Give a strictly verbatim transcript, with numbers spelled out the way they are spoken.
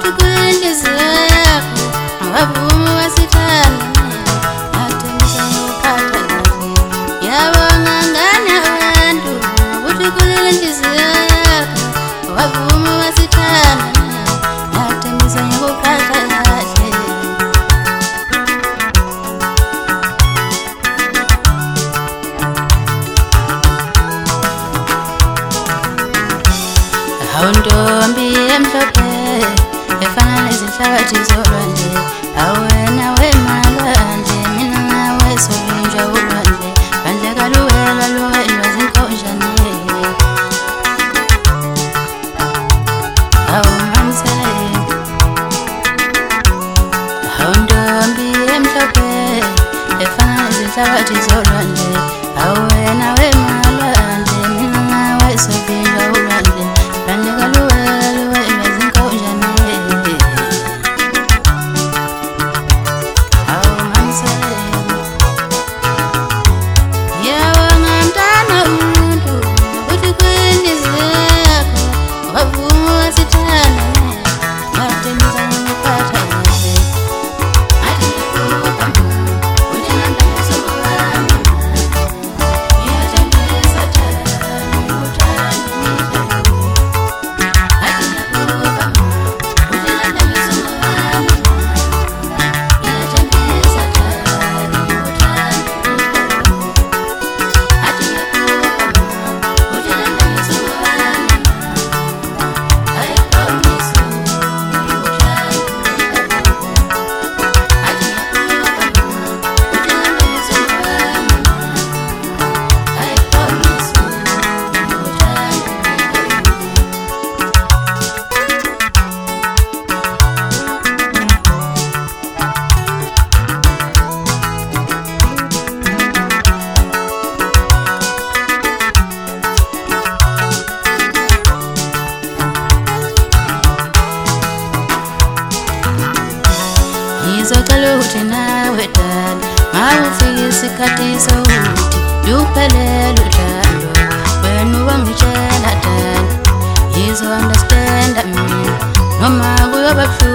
uthi kulenhliziyo yakho awavumi wasithanda athembisa ngokuphatha kahle ngiyabonga ngane abantu uthi kulenhliziyo yakho awavumi wasithanda athembisa ngokuphatha kahle awuntombi emhlophe efana nezinhlabathi zolwandle awena wemalwandle mina nawe sovinjwa ulwandle bandle kaluwela luwelwa zinkonjane awumamsele awuntombi emhlophe efana nezinhlabathi zolwandle awena wemalwandle mina nawe sovinjwa ulwandle bandle kaluwela luwelwa zinkonjane ngizocela ukuthi nawe dala ngawufika isikhathi sokuthi luphelele uthando wena ubangitshela dala ngizo-understanda mina noma kuyoba